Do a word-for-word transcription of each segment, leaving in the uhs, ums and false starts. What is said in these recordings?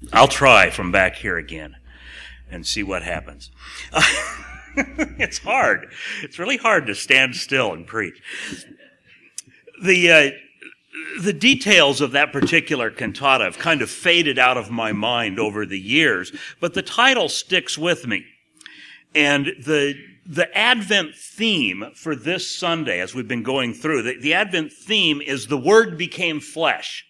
I'll try from back here again and see what happens. It's hard. It's really hard to stand still and preach. The uh, the details of that particular cantata have kind of faded out of my mind over the years, but the title sticks with me. And the the Advent theme for this Sunday, as we've been going through, the, the Advent theme is the Word became flesh.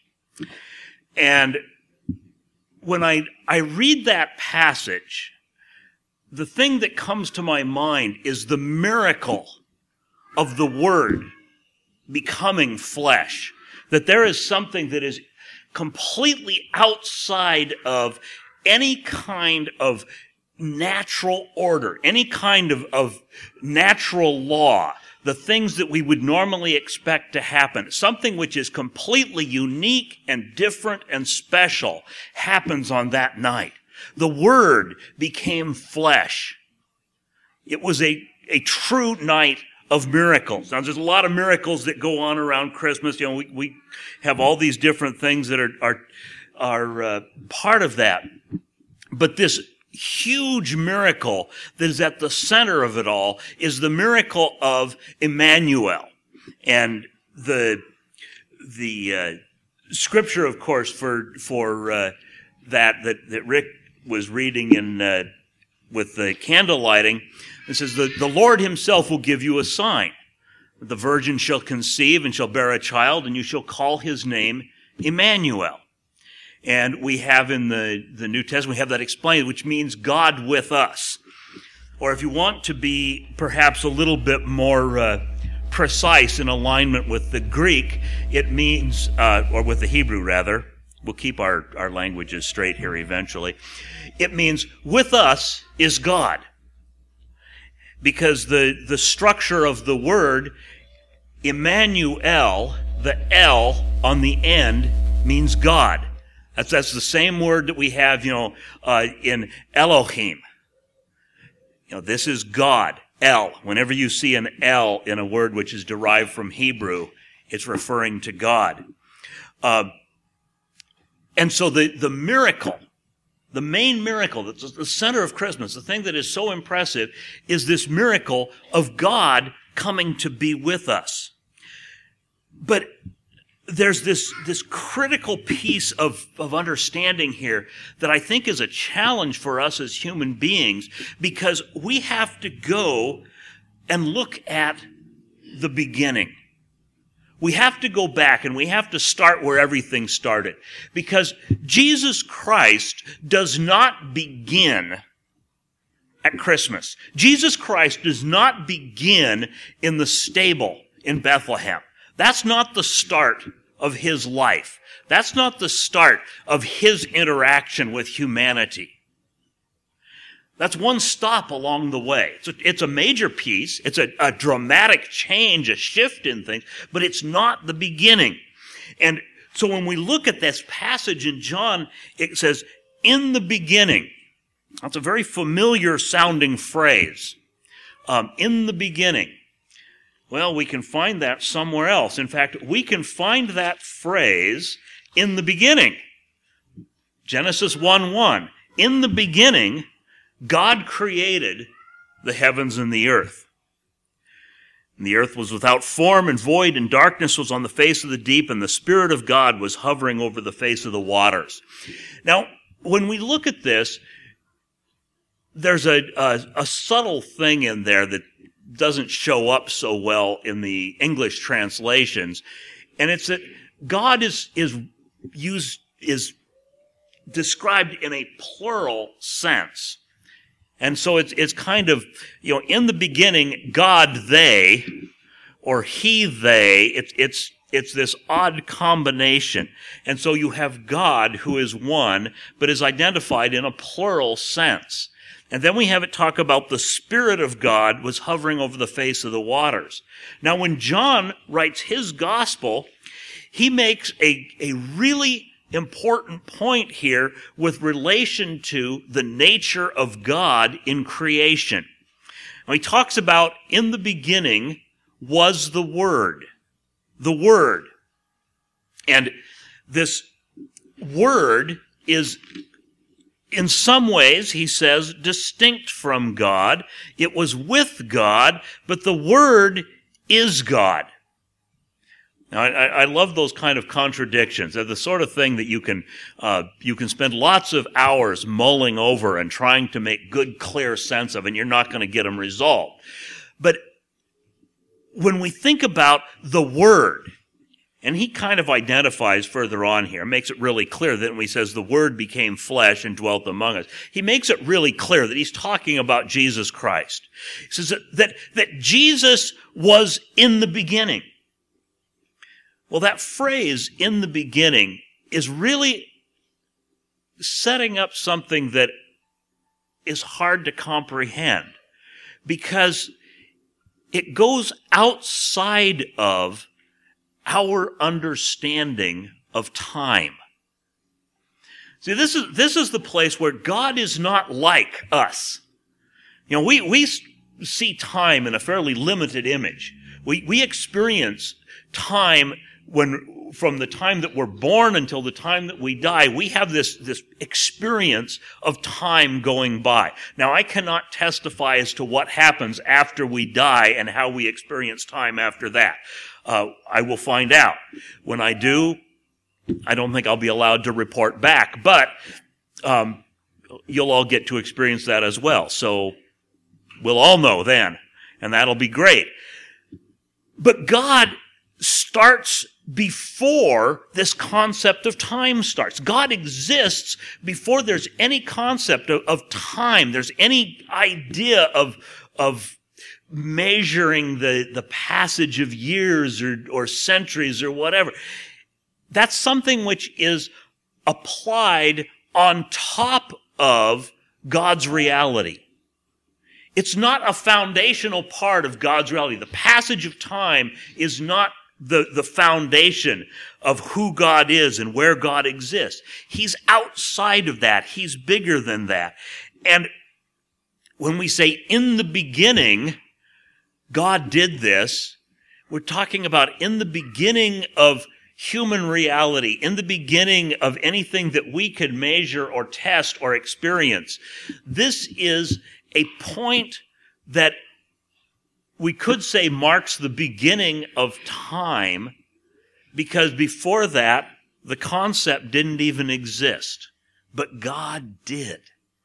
And when I, I read that passage, the thing that comes to my mind is the miracle of the Word becoming flesh. That there is something that is completely outside of any kind of natural order, any kind of, of natural law, the things that we would normally expect to happen. Something which is completely unique and different and special happens on that night. The Word became flesh. It was a, a true night of miracles. Now, there's a lot of miracles that go on around Christmas. You know, we, we have all these different things that are, are, are uh, part of that. But this huge miracle that is at the center of it all is the miracle of Emmanuel. And the the uh, scripture, of course, for for uh, that that that Rick was reading in uh, with the candle lighting, it says, the, the Lord himself will give you a sign. The virgin shall conceive and shall bear a child, and you shall call his name Emmanuel. And we have in the, the New Testament, we have that explained, which means God with us. Or if you want to be perhaps a little bit more uh, precise in alignment with the Greek, it means, uh, or with the Hebrew rather, we'll keep our, our languages straight here eventually. It means with us is God. Because the, the structure of the word, Emmanuel, the L on the end means God. That's, that's the same word that we have, you know, uh, in Elohim. You know, this is God, El. Whenever you see an L in a word which is derived from Hebrew, it's referring to God. Uh, and so the, the miracle, the main miracle, that's the center of Christmas, the thing that is so impressive, is this miracle of God coming to be with us. But there's this, this critical piece of, of understanding here that I think is a challenge for us as human beings, because we have to go and look at the beginning. We have to go back and we have to start where everything started, because Jesus Christ does not begin at Christmas. Jesus Christ does not begin in the stable in Bethlehem. That's not the start of his life. That's not the start of his interaction with humanity. That's one stop along the way. It's a, it's a major piece. It's a, a dramatic change, a shift in things, but it's not the beginning. And so when we look at this passage in John, it says, in the beginning. That's a very familiar sounding phrase. Um, in the beginning. Well, we can find that somewhere else. In fact, we can find that phrase in the beginning. Genesis one one. In the beginning, God created the heavens and the earth. And the earth was without form and void, and darkness was on the face of the deep, and the Spirit of God was hovering over the face of the waters. Now, when we look at this, there's a, a, a subtle thing in there that doesn't show up so well in the English translations, and it's that God is is used is described in a plural sense. And so it's it's kind of, you know, in the beginning, God, they, or he, they, it's it's it's this odd combination. And so you have God, who is one, but is identified in a plural sense. And then we have it talk about the Spirit of God was hovering over the face of the waters. Now, when John writes his gospel, he makes a, a really important point here with relation to the nature of God in creation. Now, he talks about, in the beginning was the Word. The Word. And this Word is in some ways, he says, distinct from God. It was with God, but the Word is God. Now, I, I love those kind of contradictions. They're the sort of thing that you can uh, you can spend lots of hours mulling over and trying to make good, clear sense of, and you're not going to get them resolved. But when we think about the Word, and he kind of identifies further on here, makes it really clear that when he says the Word became flesh and dwelt among us, he makes it really clear that he's talking about Jesus Christ. He says that, that, that Jesus was in the beginning. Well, that phrase, in the beginning, is really setting up something that is hard to comprehend because it goes outside of our understanding of time. See, this is, this is the place where God is not like us. You know, we, we see time in a fairly limited image. We, we experience time when, from the time that we're born until the time that we die, we have this, this experience of time going by. Now, I cannot testify as to what happens after we die and how we experience time after that. Uh, I will find out. When I do, I don't think I'll be allowed to report back, but um, you'll all get to experience that as well. So we'll all know then, and that'll be great. But God starts before this concept of time starts. God exists before there's any concept of, of time. There's any idea of, of measuring the, the passage of years or, or centuries or whatever. That's something which is applied on top of God's reality. It's not a foundational part of God's reality. The passage of time is not the, the foundation of who God is and where God exists. He's outside of that. He's bigger than that. And when we say in the beginning, God did this, we're talking about in the beginning of human reality, in the beginning of anything that we could measure or test or experience. This is a point that we could say marks the beginning of time, because before that, the concept didn't even exist. But God did.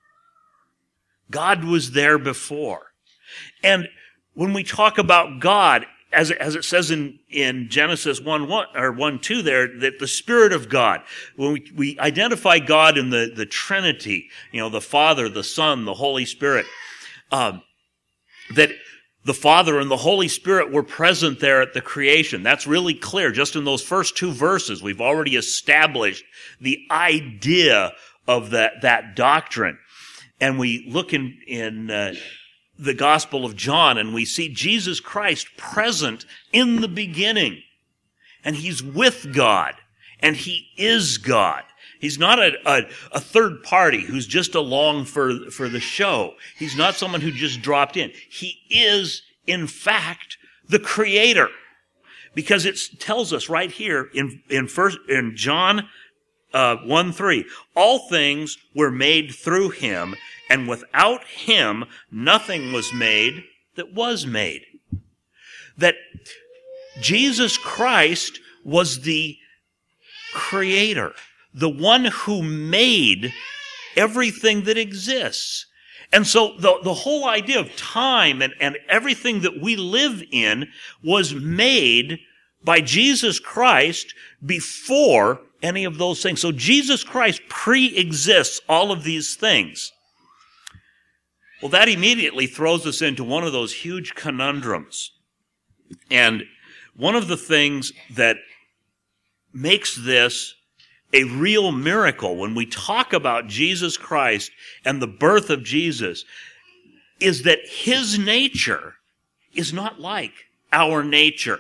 God was there before. And when we talk about God, as it, as it says in, in Genesis one, one, or one, two there, that the Spirit of God, when we, we identify God in the, the Trinity, you know, the Father, the Son, the Holy Spirit, um, that the Father and the Holy Spirit were present there at the creation. That's really clear. Just in those first two verses, we've already established the idea of that, that doctrine. And we look in, in, uh, the Gospel of John, and we see Jesus Christ present in the beginning. And he's with God, and he is God. He's not a, a, a third party who's just along for, for the show. He's not someone who just dropped in. He is, in fact, the Creator. Because it tells us right here in, in first, in John uh, one three, all things were made through him, and without him, nothing was made that was made. That Jesus Christ was the Creator, the one who made everything that exists. And so the, the whole idea of time and, and everything that we live in was made by Jesus Christ before any of those things. So Jesus Christ pre-exists all of these things. Well, that immediately throws us into one of those huge conundrums. And one of the things that makes this a real miracle when we talk about Jesus Christ and the birth of Jesus is that his nature is not like our nature.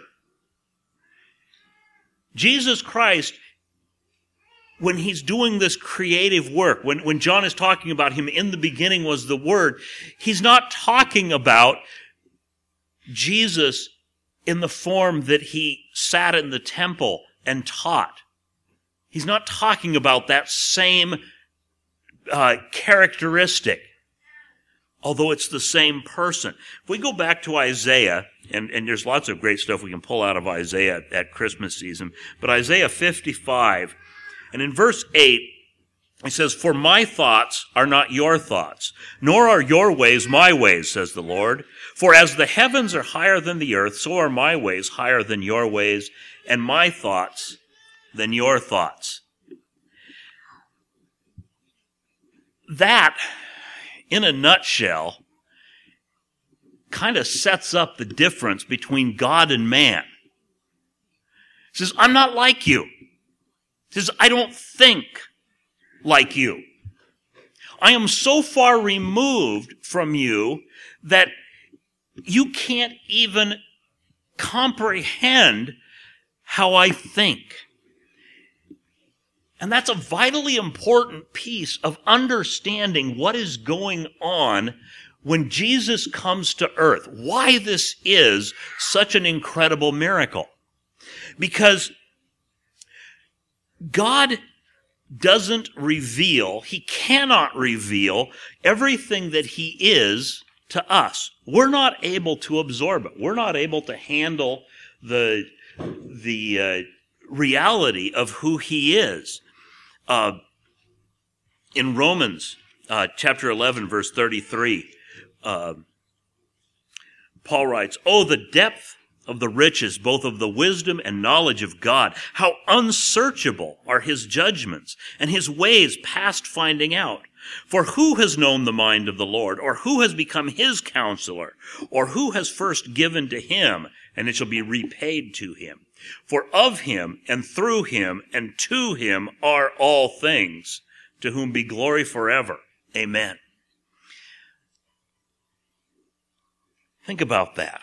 Jesus Christ, when he's doing this creative work, when, when John is talking about him in the beginning was the Word, he's not talking about Jesus in the form that he sat in the temple and taught. He's not talking about that same uh, characteristic, although it's the same person. If we go back to Isaiah, and, and there's lots of great stuff we can pull out of Isaiah at Christmas season, but Isaiah fifty-five, and in verse eight, he says, "For my thoughts are not your thoughts, nor are your ways my ways, says the Lord. For as the heavens are higher than the earth, so are my ways higher than your ways, and my thoughts than your thoughts." That, in a nutshell, kind of sets up the difference between God and man. He says, I'm not like you. He says, I don't think like you. I am so far removed from you that you can't even comprehend how I think. And that's a vitally important piece of understanding what is going on when Jesus comes to earth. Why this is such an incredible miracle. Because God doesn't reveal, he cannot reveal everything that he is to us. We're not able to absorb it. We're not able to handle the, the uh, reality of who he is. Uh, in Romans uh, chapter eleven, verse thirty-three, uh, Paul writes, "Oh, the depth of the riches, both of the wisdom and knowledge of God. How unsearchable are his judgments, and his ways past finding out. For who has known the mind of the Lord, or who has become his counselor, or who has first given to him, and it shall be repaid to him? For of him, and through him, and to him are all things, to whom be glory forever. Amen." Think about that.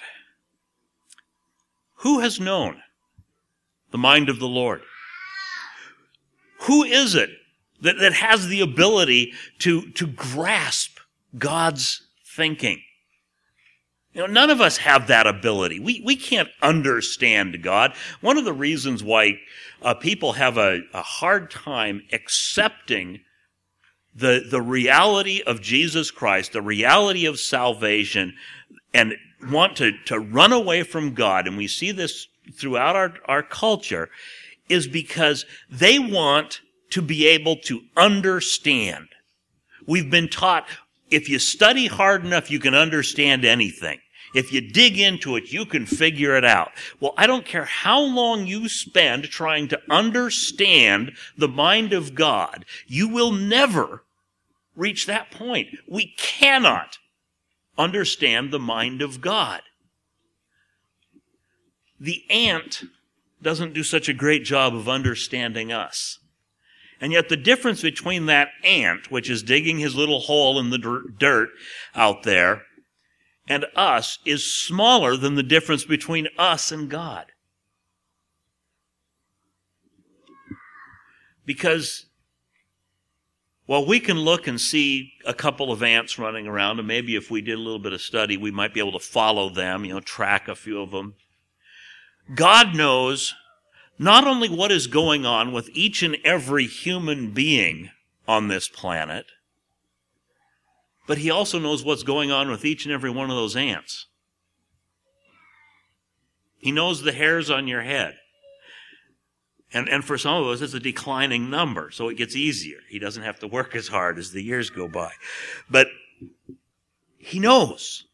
Who has known the mind of the Lord? Who is it that, that has the ability to, to grasp God's thinking? You know, none of us have that ability. We, we can't understand God. One of the reasons why uh, people have a, a hard time accepting the, the reality of Jesus Christ, the reality of salvation, and want to, to run away from God, and we see this throughout our, our culture, is because they want to be able to understand. We've been taught, if you study hard enough, you can understand anything. If you dig into it, you can figure it out. Well, I don't care how long you spend trying to understand the mind of God, you will never reach that point. We cannot understand the mind of God. The ant doesn't do such a great job of understanding us. And yet the difference between that ant, which is digging his little hole in the dirt out there, and us is smaller than the difference between us and God. Because while we can look and see a couple of ants running around, and maybe if we did a little bit of study, we might be able to follow them, you know, track a few of them. God knows not only what is going on with each and every human being on this planet, but he also knows what's going on with each and every one of those ants. He knows the hairs on your head. And, and for some of us, it's a declining number, so it gets easier. He doesn't have to work as hard as the years go by. But he knows.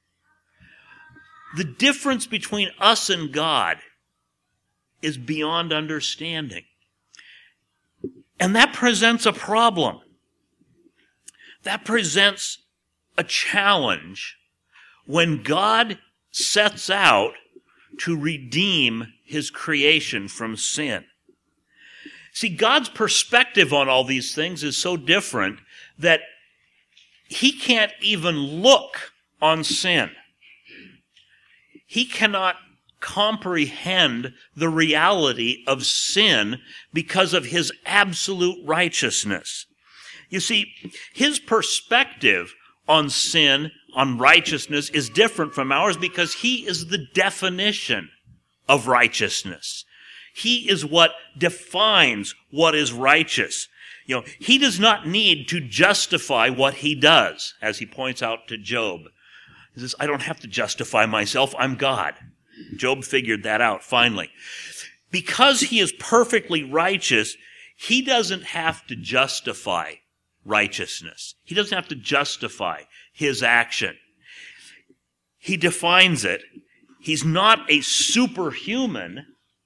The difference between us and God is beyond understanding. And that presents a problem. That presents a challenge when God sets out to redeem his creation from sin. See, God's perspective on all these things is so different that he can't even look on sin. He cannot comprehend the reality of sin because of his absolute righteousness. You see, his perspective on sin, on righteousness, is different from ours because he is the definition of righteousness. He is what defines what is righteous. You know, he does not need to justify what he does, as he points out to Job. He says, I don't have to justify myself. I'm God. Job figured that out finally. Because he is perfectly righteous, he doesn't have to justify righteousness. He doesn't have to justify his action. He defines it. He's not a superhuman.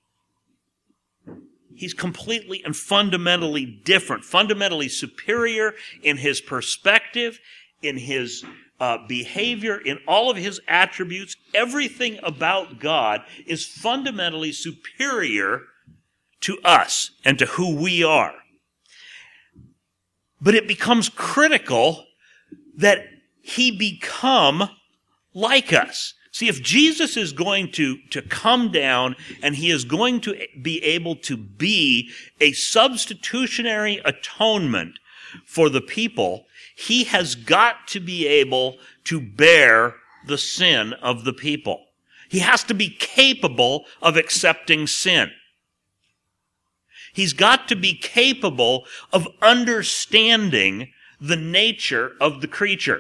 He's completely and fundamentally different, fundamentally superior in his perspective, in his uh, behavior, in all of his attributes. Everything about God is fundamentally superior to us and to who we are. But it becomes critical that he become like us. See, if Jesus is going to, to come down and he is going to be able to be a substitutionary atonement for the people, he has got to be able to bear the sin of the people. He has to be capable of accepting sin. He's got to be capable of understanding the nature of the creature.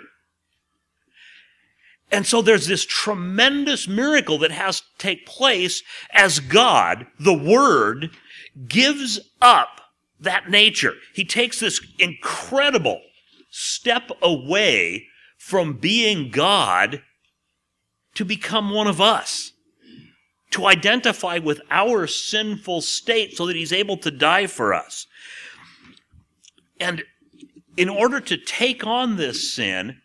And so there's this tremendous miracle that has to take place as God, the Word, gives up that nature. He takes this incredible step away from being God to become one of us, to identify with our sinful state so that he's able to die for us. And in order to take on this sin,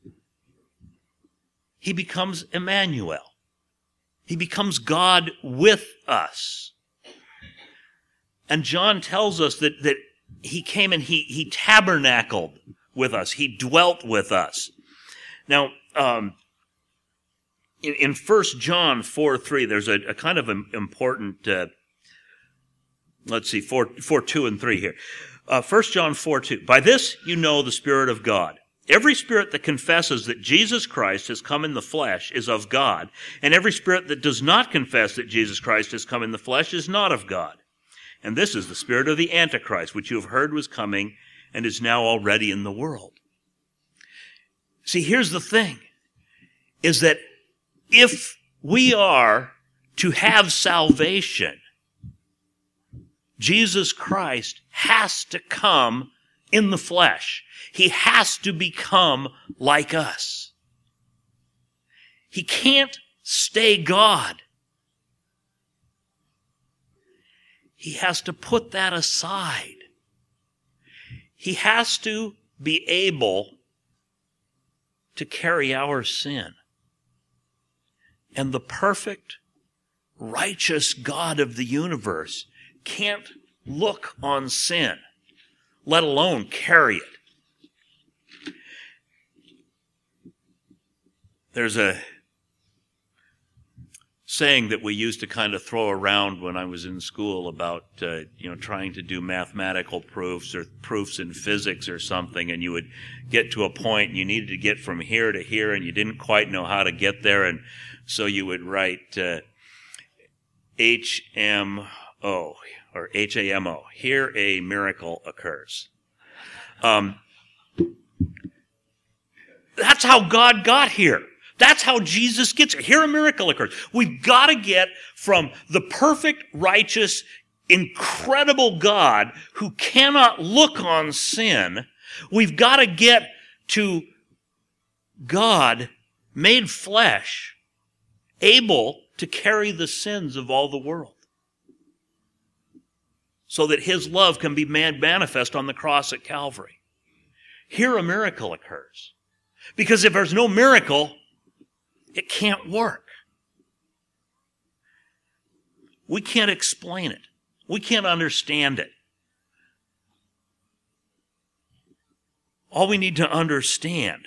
he becomes Emmanuel. He becomes God with us. And John tells us that, that he came and he, he tabernacled with us. He dwelt with us. Now, um, in, in First John four three, there's a, a kind of important, uh, let's see, four, four, two and three here. Uh, First John four two. By this you know the Spirit of God. Every spirit that confesses that Jesus Christ has come in the flesh is of God, and every spirit that does not confess that Jesus Christ has come in the flesh is not of God. And this is the spirit of the Antichrist, which you have heard was coming and is now already in the world. See, here's the thing, is that if we are to have salvation, Jesus Christ has to come in the flesh. He has to become like us. He can't stay God. He has to put that aside. He has to be able to carry our sin. And the perfect, righteous God of the universe can't look on sin, let alone carry it. There's a saying that we used to kind of throw around when I was in school about, uh, you know, trying to do mathematical proofs or proofs in physics or something, and you would get to a point and you needed to get from here to here and you didn't quite know how to get there, and so you would write uh, H M O or H A M O. Here a miracle occurs. Um, that's how God got here. That's how Jesus gets here. Here a miracle occurs. We've got to get from the perfect, righteous, incredible God who cannot look on sin. We've got to get to God made flesh, able to carry the sins of all the world, so that his love can be made manifest on the cross at Calvary. Here a miracle occurs. Because if there's no miracle, it can't work. We can't explain it. We can't understand it. All we need to understand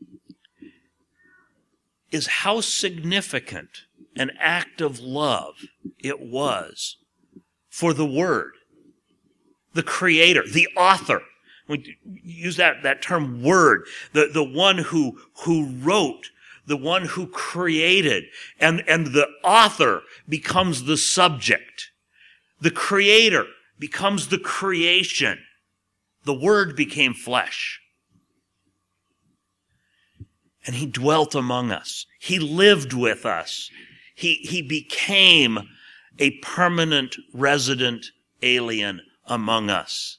is how significant an act of love it was for the Word, the Creator, the author. We use that, that term word, the, the one who, who wrote, the one who created, and, and the author becomes the subject. The Creator becomes the creation. The Word became flesh. And he dwelt among us. He lived with us. He, he became a permanent resident alien among us.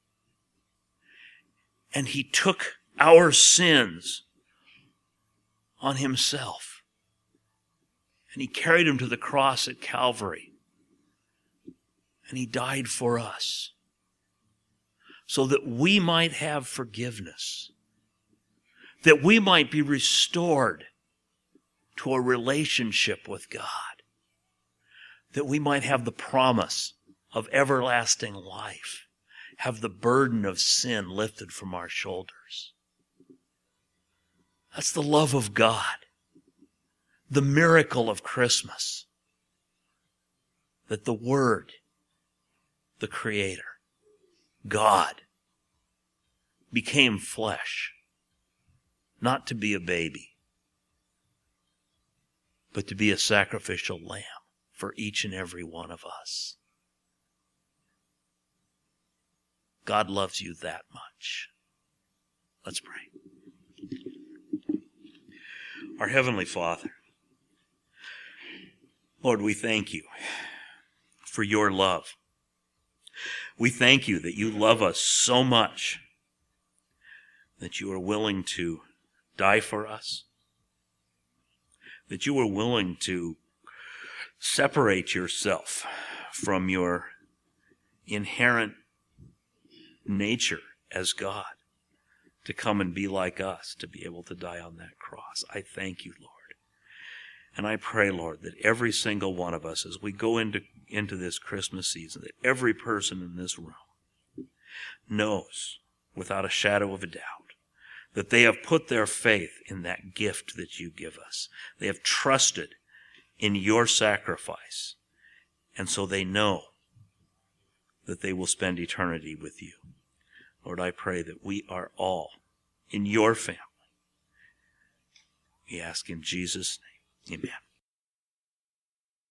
And he took our sins on himself. And he carried them to the cross at Calvary. And he died for us, so that we might have forgiveness, that we might be restored to a relationship with God, that we might have the promise of everlasting life, have the burden of sin lifted from our shoulders. That's the love of God, the miracle of Christmas, that the Word, the Creator, God, became flesh, not to be a baby, but to be a sacrificial lamb for each and every one of us. God loves you that much. Let's pray. Our Heavenly Father, Lord, we thank you for your love. We thank you that you love us so much that you are willing to die for us, that you are willing to separate yourself from your inherent nature as God, to come and be like us, to be able to die on that cross. I thank you, Lord. And I pray, Lord, that every single one of us, as we go into, into this Christmas season, that every person in this room knows, without a shadow of a doubt, that they have put their faith in that gift that you give us. They have trusted in your sacrifice. And so they know that they will spend eternity with you. Lord, I pray that we are all in your family. We ask in Jesus' name. Amen.